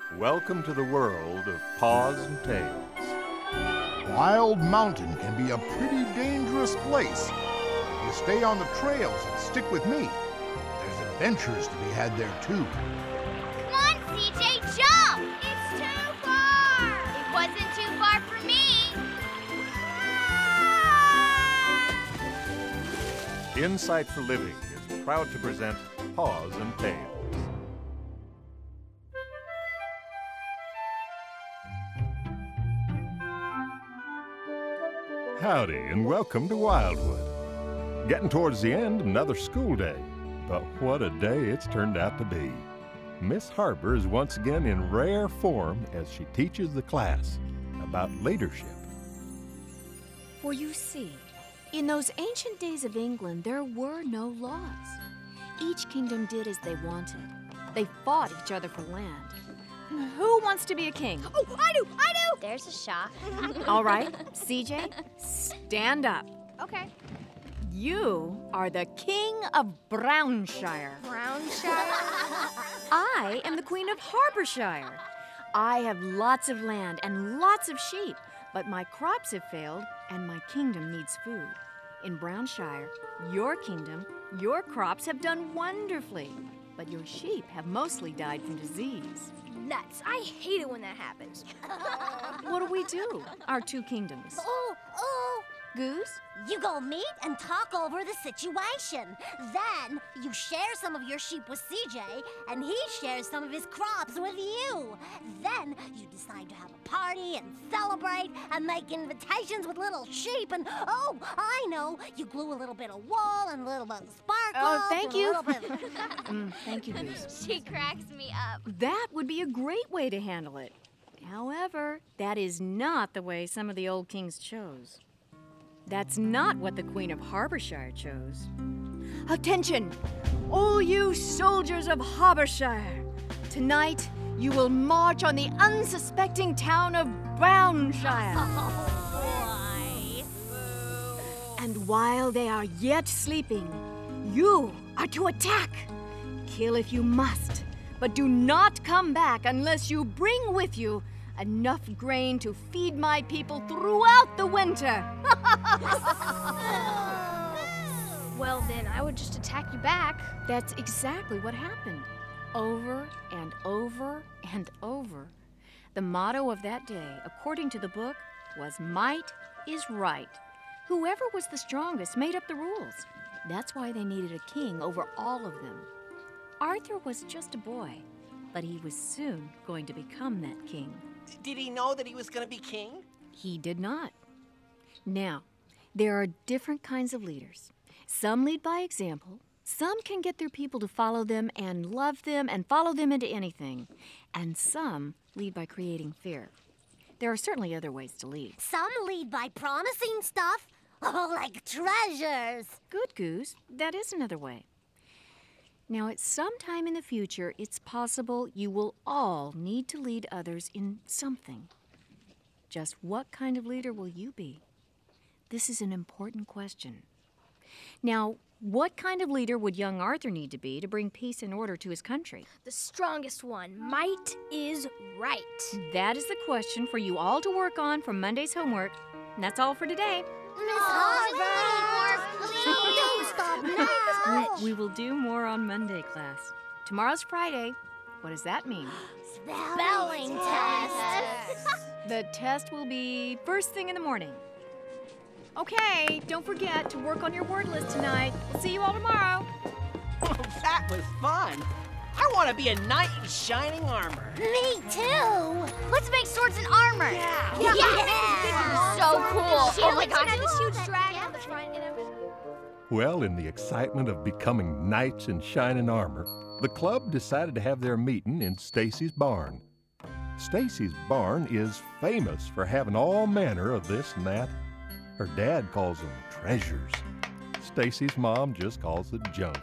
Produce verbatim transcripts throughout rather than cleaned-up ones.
Welcome to the world of Paws and Tails. Wild Mountain can be a pretty dangerous place. If you stay on the trails and stick with me, there's adventures to be had there too. Come on, C J, jump! It's too far! It wasn't too far for me! Insight for Living is proud to present Paws and Tails. Howdy, and welcome to Wildwood. Getting towards the end, another school day. But what a day it's turned out to be. Miss Harper is once again in rare form as she teaches the class about leadership. For you see, in those ancient days of England, there were no laws. Each kingdom did as they wanted. They fought each other for land. Who wants to be a king? Oh, I do! I do! There's a shot. All right, C J, stand up. Okay. You are the king of Brownshire. Brownshire? I am the queen of Harpershire. I have lots of land and lots of sheep, but my crops have failed and my kingdom needs food. In Brownshire, your kingdom, your crops have done wonderfully, but your sheep have mostly died from disease. Nuts. I hate it when that happens. What do we do, our two kingdoms? Oh, oh. Goose? You go meet and talk over the situation. Then you share some of your sheep with C J, and he shares some of his crops with you. Then you decide to have a party and celebrate and make invitations with little sheep. And oh, I know, you glue a little bit of wool and a little bit of sparkle. Oh, thank you. A little bit of... mm, thank you, Goose. She cracks me up. That would be a great way to handle it. However, that is not the way some of the old kings chose. That's not what the Queen of Harpershire chose. Attention, all you soldiers of Harpershire! Tonight, you will march on the unsuspecting town of Brownshire. Oh, boy. And while they are yet sleeping, you are to attack. Kill if you must, but do not come back unless you bring with you enough grain to feed my people throughout the winter. Well, then I would just attack you back. That's exactly what happened. Over and over and over. The motto of that day, according to the book, was might is right. Whoever was the strongest made up the rules. That's why they needed a king over all of them. Arthur was just a boy, but he was soon going to become that king. Did he know that he was going to be king? He did not. Now, there are different kinds of leaders. Some lead by example. Some can get their people to follow them and love them and follow them into anything. And some lead by creating fear. There are certainly other ways to lead. Some lead by promising stuff. Oh, like treasures. Good, Goose. That is another way. Now, at some time in the future, it's possible you will all need to lead others in something. Just what kind of leader will you be? This is an important question. Now, what kind of leader would young Arthur need to be to bring peace and order to his country? The strongest one. Might is right. That is the question for you all to work on from Monday's homework. And that's all for today. Miss Harper! Don't stop now! We, we will do more on Monday, class. Tomorrow's Friday. What does that mean? Spelling test! The test will be first thing in the morning. Okay, don't forget to work on your word list tonight. We'll see you all tomorrow. That was fun. I want to be a knight in shining armor. Me too! Let's make swords and armor. Yeah! Yeah. Yeah. So cool. She Oh my looks gosh, cool. this huge dragon on the front and everything. Well, in the excitement of becoming knights in shining armor, the club decided to have their meeting in Stacy's barn. Stacy's barn is famous for having all manner of this and that. Her dad calls them treasures. Stacy's mom just calls it junk.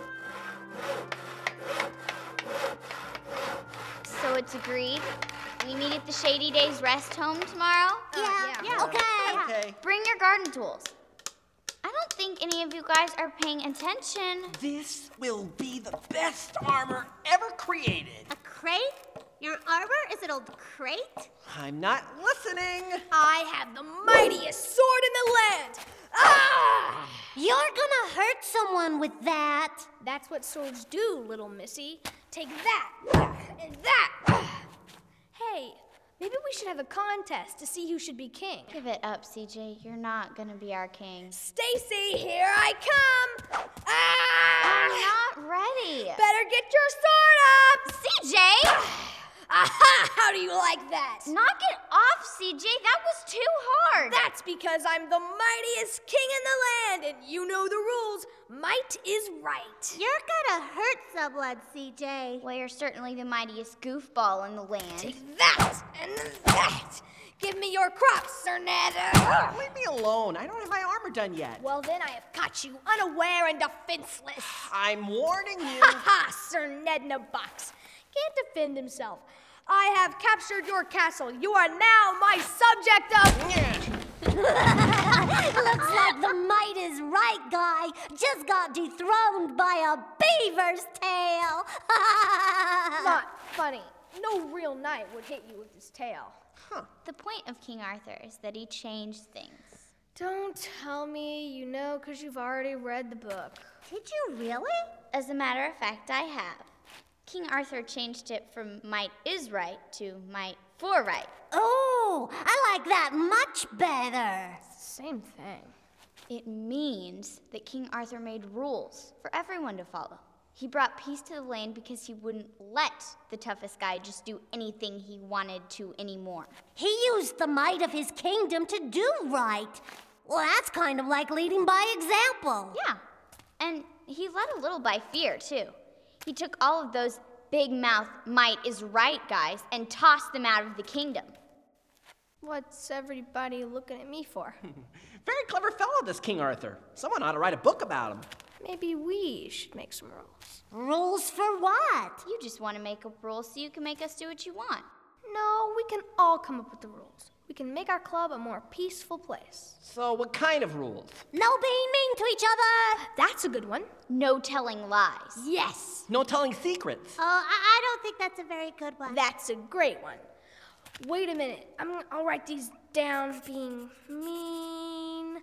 So it's agreed. We meet at the Shady Days Rest Home tomorrow? Yeah, yeah. okay. Okay. Bring your garden tools. I don't think any of you guys are paying attention. This will be the best armor ever created. A crate? Your armor is an old crate? I'm not listening. I have the mightiest sword in the land. Ah! You're gonna hurt someone with that. That's what swords do, little missy. Take that and that. Hey, maybe we should have a contest to see who should be king. Give it up, C J. You're not gonna be our king. Stacy, here I come. Ah! I'm not ready. Better get your sword up. C J! Aha! How do you like that? Knock it off, C J. That was too hard. That's because I'm the mightiest king in the land, and you know the rules. Might is right. You're gonna hurt someone, C J. Well, you're certainly the mightiest goofball in the land. Take that and that. Give me your crops, Sir Ned. Leave me alone. I don't have my armor done yet. Well, then I have caught you unaware and defenseless. I'm warning you. Ha ha, Sir Ned in a box. Can't defend himself. I have captured your castle. You are now my subject of... Looks like the might is right guy just got dethroned by a beaver's tail. Not funny. No real knight would hit you with his tail. Huh. The point of King Arthur is that he changed things. Don't tell me you know because you've already read the book. Did you really? As a matter of fact, I have. King Arthur changed it from might is right to might for right. Oh, I like that much better. Same thing. It means that King Arthur made rules for everyone to follow. He brought peace to the land because he wouldn't let the toughest guy just do anything he wanted to anymore. He used the might of his kingdom to do right. Well, that's kind of like leading by example. Yeah, and he led a little by fear, too. He took all of those big-mouth might is right guys and tossed them out of the kingdom. What's everybody looking at me for? Very clever fellow, this King Arthur. Someone ought to write a book about him. Maybe we should make some rules. Rules for what? You just want to make up rules so you can make us do what you want. No, we can all come up with the rules. We can make our club a more peaceful place. So what kind of rules? No being mean to each other. That's a good one. No telling lies. Yes. No telling secrets. Oh, I, I don't think that's a very good one. That's a great one. Wait a minute. I'm, I'll write these down. Being mean,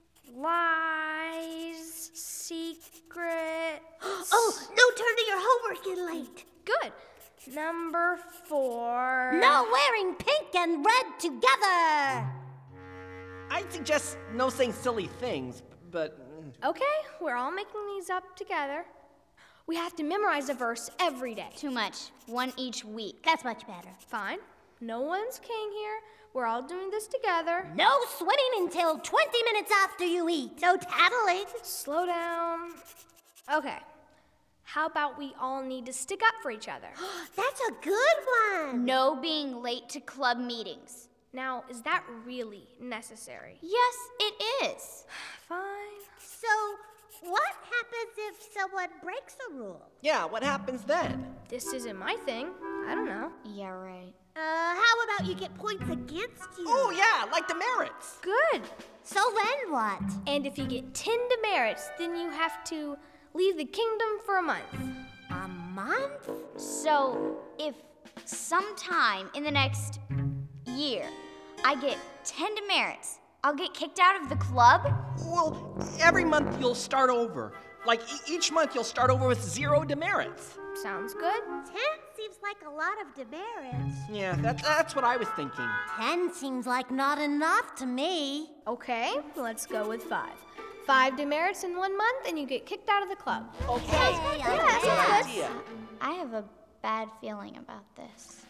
lies, secret. Oh, no turning your homework in late. Good. Number four. No wearing pink and red together. I'd suggest no saying silly things, but... Okay, we're all making these up together. We have to memorize a verse every day. Too much. One each week. That's much better. Fine. No one's king here. We're all doing this together. No swimming until twenty minutes after you eat. No tattling. Slow down. Okay. How about we all need to stick up for each other? That's a good one. No being late to club meetings. Now, is that really necessary? Yes, it is. Fine. So, what happens if someone breaks a rule? Yeah, what happens then? This isn't my thing. I don't know. Yeah, right. Uh, how about you get points against you? Oh, yeah, like demerits. Good. So then what? And if you get ten demerits, then you have to leave the kingdom for a month. A month? So, if sometime in the next year I get ten demerits, I'll get kicked out of the club? Well, every month you'll start over. Like, e- each month you'll start over with zero demerits. Sounds good. Ten seems like a lot of demerits. Yeah, that, that's what I was thinking. Ten seems like not enough to me. Okay, let's go with five. Five demerits in one month, and you get kicked out of the club. Okay. Hey, Yeah, that Good sounds good. idea. I have a bad feeling about this.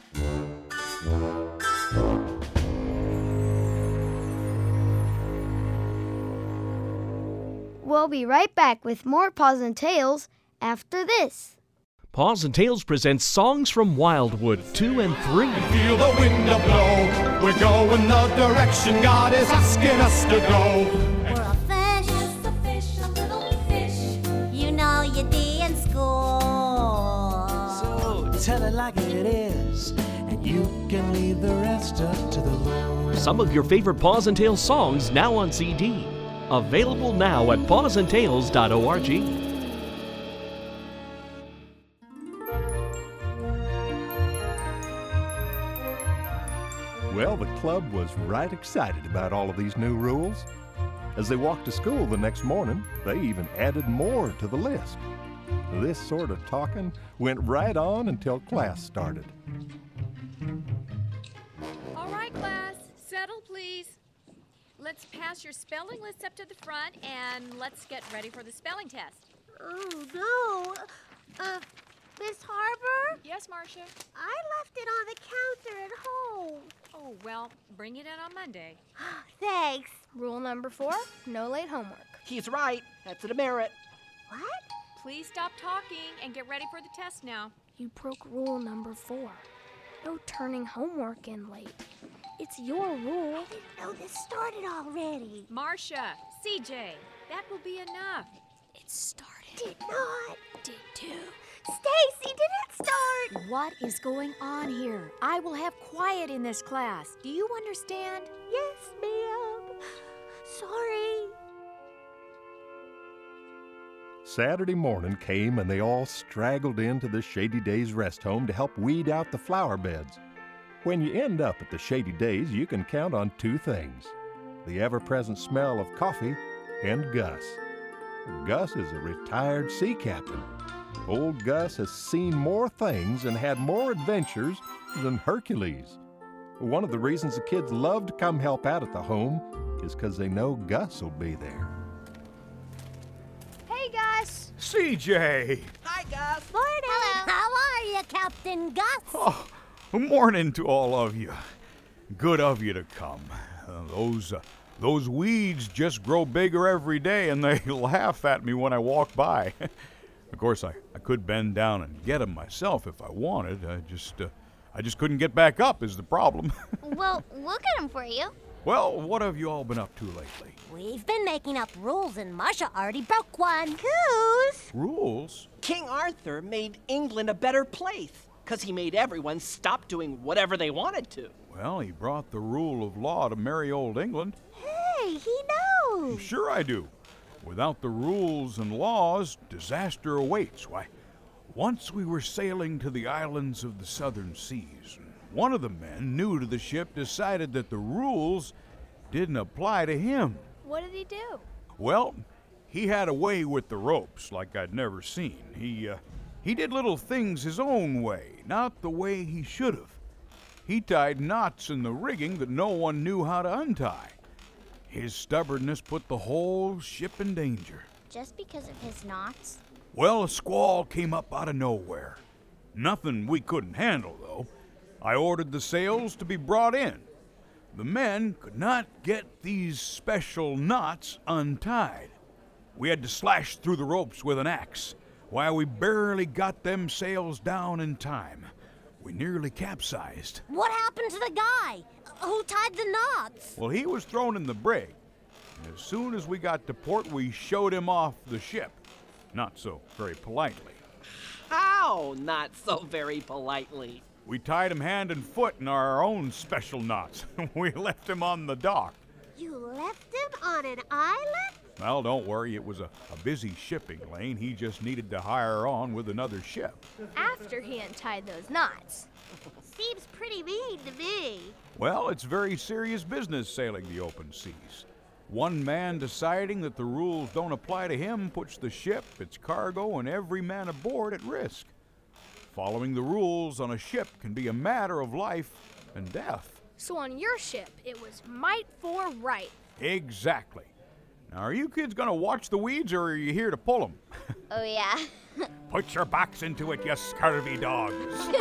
We'll be right back with more Paws and Tales after this. Paws and Tales presents Songs from Wildwood two and three. Feel the wind a blow. We're going the direction God is asking us to go. We're a fish. Just a fish, a little fish. You know you did in school. So tell it like it is, and you can leave the rest up to the Lord. Some of your favorite Paws and Tales songs now on C D. Available now at paws and tales dot org. Well, the club was right excited about all of these new rules. As they walked to school the next morning, they even added more to the list. This sort of talking went right on until class started. All right, class, settle, please. Let's pass your spelling list up to the front, and let's get ready for the spelling test. Oh, no. Uh, Miss Harbor? Yes, Marcia? I left it on the counter at home. Oh, well, bring it in on Monday. Thanks. Rule number four, no late homework. He's right. That's a demerit. What? Please stop talking and get ready for the test now. You broke rule number four. No turning homework in late. It's your rule. I didn't know this started already. Marcia, C J, that will be enough. It started. Did not. Did too. Stacy, did it start? What is going on here? I will have quiet in this class. Do you understand? Yes, ma'am. Sorry. Saturday morning came and they all straggled into the Shady Days rest home to help weed out the flower beds. When you end up at the Shady Days, you can count on two things: the ever-present smell of coffee and Gus. Gus is a retired sea captain. Old Gus has seen more things and had more adventures than Hercules. One of the reasons the kids love to come help out at the home is because they know Gus will be there. Hey, Gus. C J! Hi, Gus. Morning. Hello. How are you, Captain Gus? Oh, morning to all of you. Good of you to come. Uh, those, uh, those weeds just grow bigger every day, and they laugh at me when I walk by. Of course, I, I could bend down and get them myself if I wanted. I just, uh, I just couldn't get back up is the problem. Well, we'll get them for you. Well, what have you all been up to lately? We've been making up rules, and Marcia already broke one. Whose? Rules? King Arthur made England a better place because he made everyone stop doing whatever they wanted to. Well, he brought the rule of law to merry old England. Hey, he knows. Sure I do. Without the rules and laws, disaster awaits. Why, once we were sailing to the islands of the southern seas, and one of the men new to the ship decided that the rules didn't apply to him. What did he do? Well, he had a way with the ropes like I'd never seen. He, uh, he did little things his own way, not the way he should have. He tied knots in the rigging that no one knew how to untie. His stubbornness put the whole ship in danger. Just because of his knots? Well, a squall came up out of nowhere. Nothing we couldn't handle, though. I ordered the sails to be brought in. The men could not get these special knots untied. We had to slash through the ropes with an axe. Why, we barely got them sails down in time. We nearly capsized. What happened to the guy? Who tied the knots? Well, he was thrown in the brig. And as soon as we got to port, we showed him off the ship. Not so very politely. How not so very politely? We tied him hand and foot in our own special knots. We left him on the dock. You left him on an island? Well, don't worry, it was a, a busy shipping lane. He just needed to hire on with another ship. After he untied those knots. Seems pretty mean to me. Well, it's very serious business sailing the open seas. One man deciding that the rules don't apply to him puts the ship, its cargo, and every man aboard at risk. Following the rules on a ship can be a matter of life and death. So on your ship, it was might for right. Exactly. Now, are you kids going to watch the weeds, or are you here to pull them? Oh, yeah. Put your backs into it, you scurvy dogs.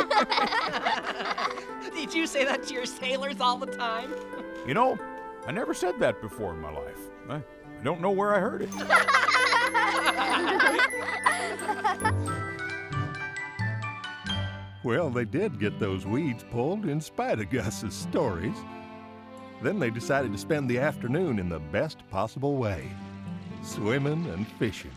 Did you say that to your sailors all the time? You know, I never said that before in my life. I, I don't know where I heard it. Well, they did get those weeds pulled in spite of Gus's stories. Then they decided to spend the afternoon in the best possible way, swimming and fishing.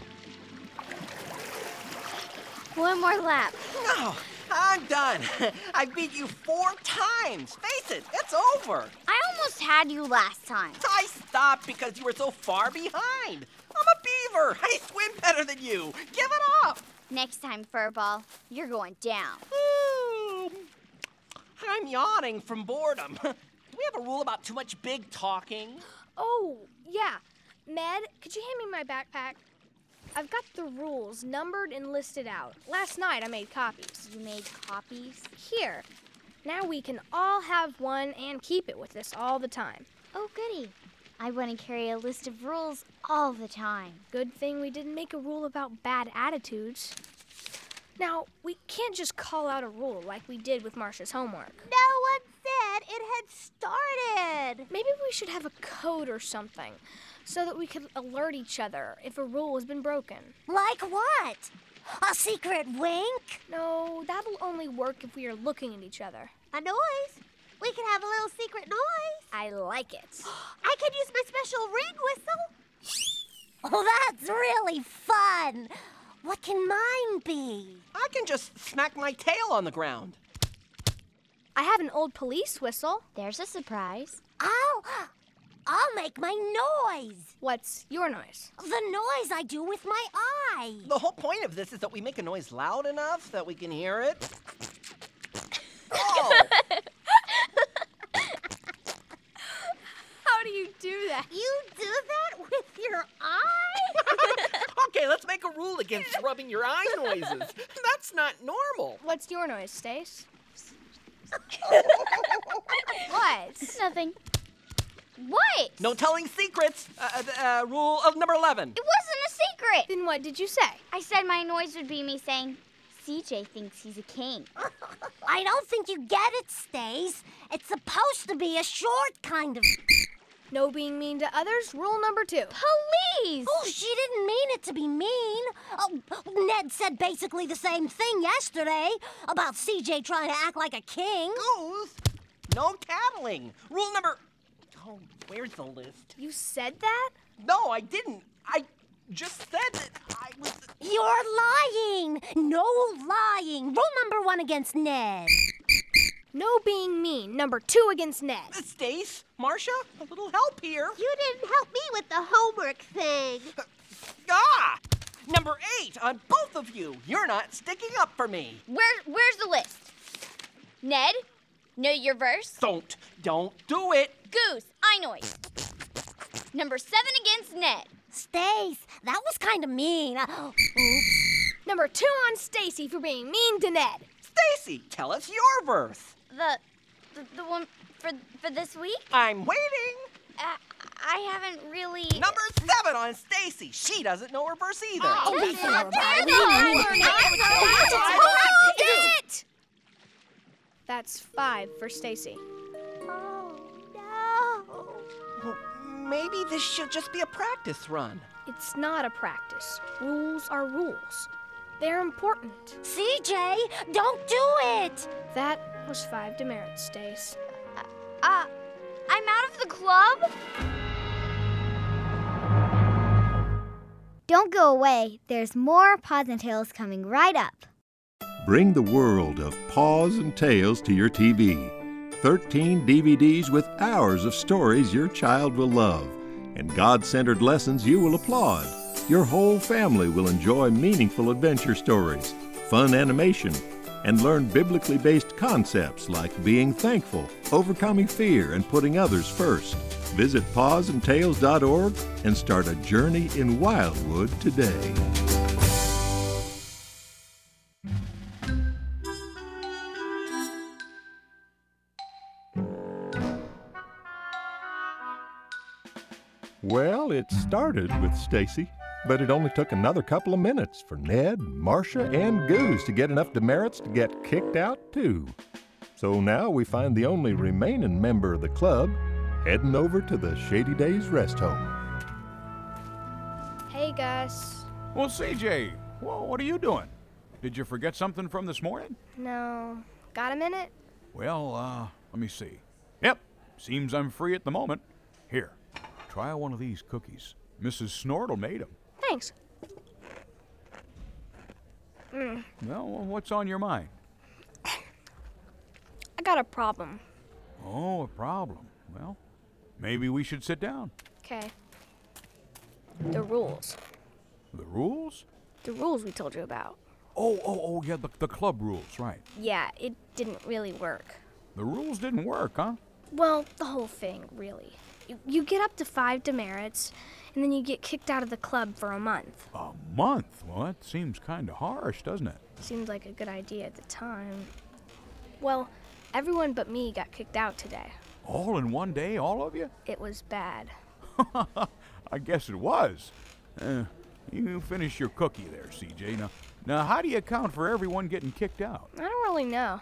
One more lap. No, I'm done. I beat you four times. Face it, it's over. I almost had you last time. I stopped because you were so far behind. I'm a beaver. I swim better than you. Give it up. Next time, Furball, you're going down. I'm yawning from boredom. we have a rule about too much big talking? Oh, yeah. Ned, could you hand me my backpack? I've got the rules numbered and listed out. Last night I made copies. You made copies? Here. Now we can all have one and keep it with us all the time. Oh, goody. I want to carry a list of rules all the time. Good thing we didn't make a rule about bad attitudes. Now, we can't just call out a rule like we did with Marcia's homework. No one said it had started. Maybe we should have a code or something so that we could alert each other if a rule has been broken. Like what? A secret wink? No, that'll only work if we are looking at each other. A noise? We can have a little secret noise. I like it. I can use my special ring whistle. Oh, that's really fun. What can mine be? I can just smack my tail on the ground. I have an old police whistle. There's a surprise. I'll, I'll make my noise. What's your noise? The noise I do with my eye. The whole point of this is that we make a noise loud enough that we can hear it. Oh! How do you do that? You do that with your eye? Okay, let's make a rule against rubbing your eye noises. That's not normal. What's your noise, Stace? What? Nothing. What? No telling secrets. Uh, uh, rule of number eleven. It wasn't a secret. Then what did you say? I said my noise would be me saying, C J thinks he's a king. I don't think you get it, Stace. It's supposed to be a short kind of... No being mean to others, rule number two. Police! Oh, she didn't mean it to be mean. Oh, Ned said basically the same thing yesterday about C J trying to act like a king. Goose, no tattling. Rule number... Oh, where's the list? You said that? No, I didn't. I just said that I was... You're lying. No lying. Rule number one against Ned. No being mean. Number two against Ned. Stace, Marcia, a little help here. You didn't help me with the homework thing. Ah! Number eight on both of you. You're not sticking up for me. Where, where's the list? Ned, know your verse? Don't, don't do it. Goose, I noise. Number seven against Ned. Stace, that was kind of mean. Uh, oops. Number two on Stacy for being mean to Ned. Stacy, tell us your verse. The, the, the one for for this week? I'm waiting. Uh, I haven't really... Number seven on Stacy. She doesn't know her verse either. Oh, be fair about it. Hold it! That's five for Stacy. Oh, no. Well, maybe this should just be a practice run. It's not a practice. Rules are rules. They're important. C J, don't do it. That was five demerits, Stace. Uh, uh, I'm out of the club? Don't go away. There's more Paws and Tales coming right up. Bring the world of Paws and Tales to your T V. thirteen D V Ds with hours of stories your child will love and God-centered lessons you will applaud. Your whole family will enjoy meaningful adventure stories, fun animation, and learn biblically based concepts like being thankful, overcoming fear, and putting others first. Visit paws and tales dot org and start a journey in Wildwood today. Well, it started with Stacy, but it only took another couple of minutes for Ned, Marcia, and Goose to get enough demerits to get kicked out too. So now we find the only remaining member of the club heading over to the Shady Days Rest Home. Hey, Gus. Well, C J, well, what are you doing? Did you forget something from this morning? No. Got a minute? Well, uh, let me see. Yep, seems I'm free at the moment. Here, try one of these cookies. Missus Snortle made them. Thanks. Mm. Well, what's on your mind? I got a problem. Oh, a problem. Well, maybe we should sit down. Okay. The rules. The rules? The rules we told you about. Oh, oh, oh, yeah, the, the club rules, right. Yeah, it didn't really work. The rules didn't work, huh? Well, the whole thing, really. You, you get up to five demerits, and then you get kicked out of the club for a month. A month? Well, that seems kind of harsh, doesn't it? Seemed like a good idea at the time. Well, everyone but me got kicked out today. All in one day, all of you? It was bad. I guess it was. Uh, you finish your cookie there, C J. Now, now, how do you account for everyone getting kicked out? I don't really know.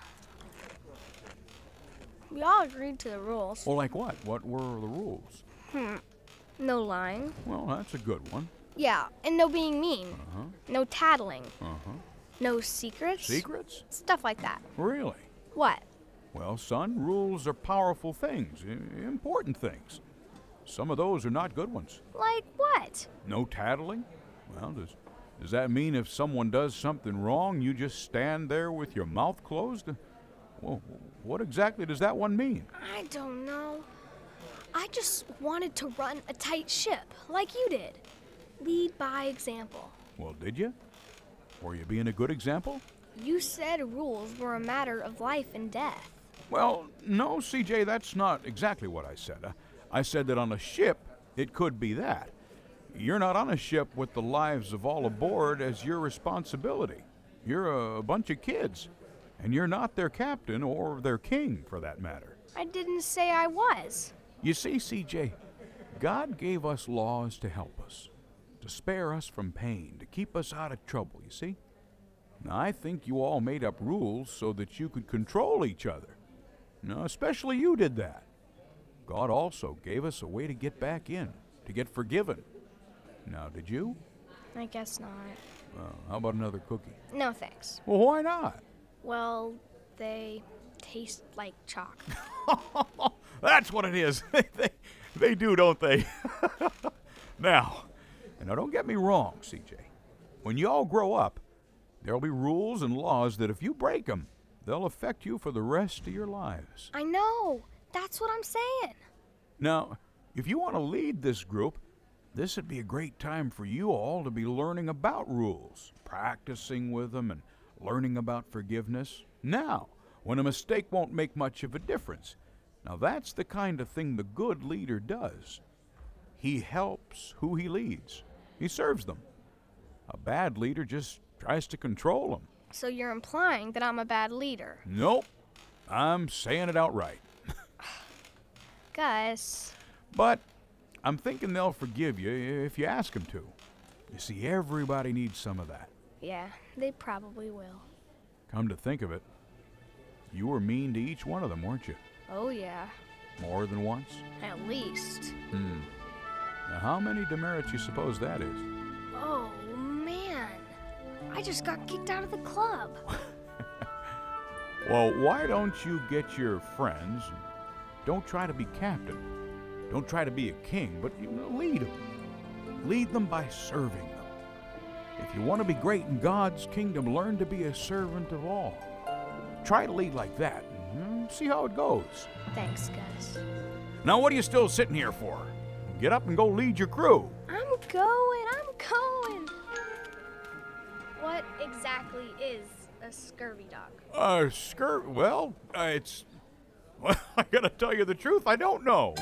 We all agreed to the rules. Well, like what? What were the rules? Hmm. No lying. Well, that's a good one. Yeah, and no being mean. Uh-huh. No tattling. Uh-huh. No secrets. Secrets? Stuff like that. Really? What? Well, son, rules are powerful things, I- important things. Some of those are not good ones. Like what? No tattling? Well, does, does that mean if someone does something wrong, you just stand there with your mouth closed? Well, what exactly does that one mean? I don't know. I just wanted to run a tight ship, like you did. Lead by example. Well, did you? Were you being a good example? You said rules were a matter of life and death. Well, no, C J, that's not exactly what I said. I, I said that on a ship, it could be that. You're not on a ship with the lives of all aboard as your responsibility. You're a, a bunch of kids, and you're not their captain or their king, for that matter. I didn't say I was. You see, C J, God gave us laws to help us, to spare us from pain, to keep us out of trouble, you see? Now, I think you all made up rules so that you could control each other. Now, especially you did that. God also gave us a way to get back in, to get forgiven. Now, did you? I guess not. Well, how about another cookie? No, thanks. Well, why not? Well, they taste like chalk. That's what it is. they, they do, don't they? Now, and now don't get me wrong, C J. When you all grow up, there'll be rules and laws that if you break them, they'll affect you for the rest of your lives. I know. That's what I'm saying. Now, if you want to lead this group, this would be a great time for you all to be learning about rules, practicing with them, and learning about forgiveness. Now, when a mistake won't make much of a difference. Now, that's the kind of thing the good leader does. He helps who he leads. He serves them. A bad leader just tries to control them. So you're implying that I'm a bad leader? Nope. I'm saying it outright. Gus. But I'm thinking they'll forgive you if you ask them to. You see, everybody needs some of that. Yeah, they probably will. Come to think of it, you were mean to each one of them, weren't you? Oh, yeah. More than once? At least. Hmm. Now, how many demerits you suppose that is? Oh, man. I just got kicked out of the club. Well, why don't you get your friends and don't try to be captain. Don't try to be a king, but you know, lead them. Lead them by serving them. If you want to be great in God's kingdom, learn to be a servant of all. Try to lead like that and see how it goes. Thanks, Gus. Now, what are you still sitting here for? Get up and go lead your crew. I'm going, I'm going. What exactly is a scurvy dog? Uh, scur... Well, uh, it's... Well, I gotta tell you the truth, I don't know.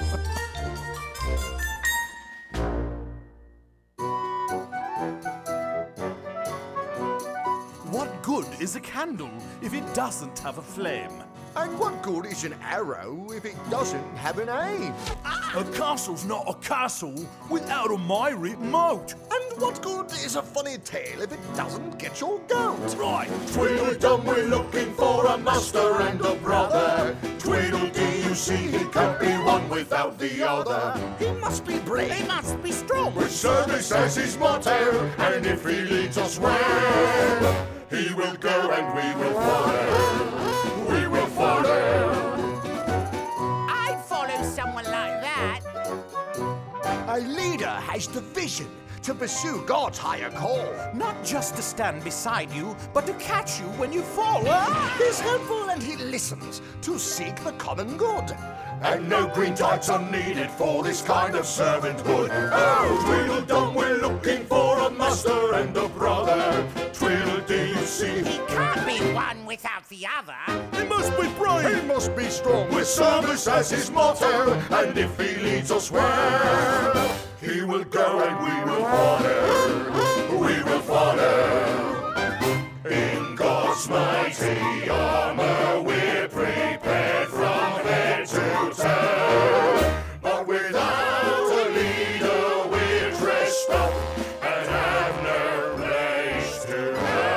What good is a candle if it doesn't have a flame? And what good is an arrow if it doesn't have an aim? A castle's not a castle without a miry moat. And what good is a funny tale if it doesn't get your goat? Right. Tweedledum, we're looking for a master and a brother. Tweedledee, you see, he can't be one without the other. He must be brave. He must be strong. Which certainly says his motto. And if he leads us well, he will go and we will follow. We will follow. I'd follow someone like that. A leader has the vision to pursue God's higher call. Not just to stand beside you, but to catch you when you fall. He's helpful and he listens to seek the common good. And no green types are needed for this kind of servanthood. Oh, Tweedledum, we're looking for a master and a brother. Tweedledee, you see. He can't be one without the other. He must be brave. He must be strong with service as his motto. And if he leads us where he will go and we will follow. We will follow. In God's mighty armor we're prepared from head to toe. But without a leader we're dressed up and have no place to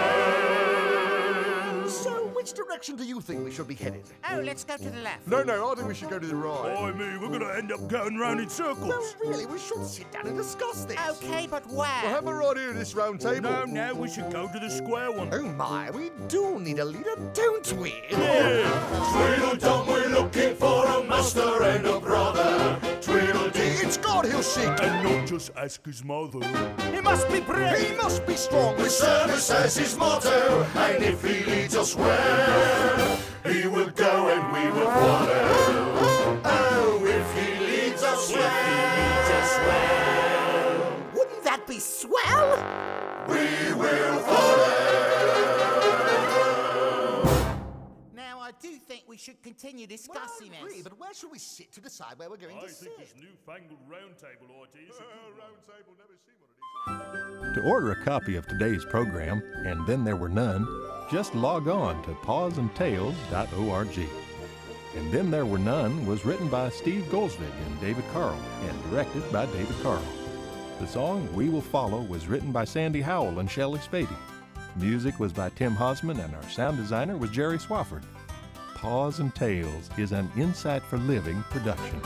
go. So, which direction do you think we should be headed? Oh, let's go to the left. No, no, I think we should go to the right. I mean, we're gonna end up going round in circles. No, really, we should sit down and discuss this. Okay, but where? Well, have a right here at this round table. No, no, we should go to the square one. Oh my, we do need a leader, don't we? Yeah. Tweedledum, we're looking for a master and a brother. Tweedledee, it's God he'll seek. And not just ask his mother. He must be brave. He must be strong. with service as his motto. And if he leads us where he will go and we will follow. Oh, if he leads us where, if he leads us where, Wouldn't that be swell? we will follow. Now, I do think we should continue discussing Well, I agree, this. but where should we sit to decide where we're going I to think sit? this newfangled round table idea is a good Round table, never seen one of these. To order a copy of today's program, and then there were none, just log on to paws and tales dot org. And Then There Were None was written by Steve Goldsvig and David Carl, and directed by David Carl. The song We Will Follow was written by Sandy Howell and Shelley Spady. Music was by Tim Hosman, and our sound designer was Jerry Swafford. Paws and Tales is an Insight for Living production.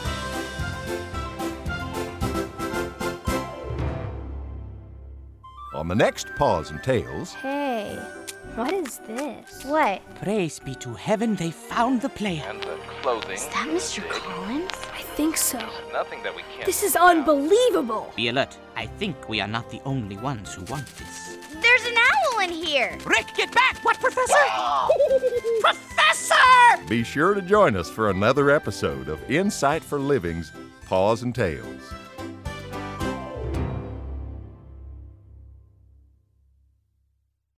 On the next Paws and Tales, Hey, what is this? What? Praise be to heaven, they found the player. And the clothing. Is that Mister Collins? I think so. Nothing that we can't. This is figure out. unbelievable. Be alert. I think we are not the only ones who want this. There's an owl in here. Rick, get back! What, Professor? Professor! be sure to join us for another episode of Insight for Living's Paws and Tales.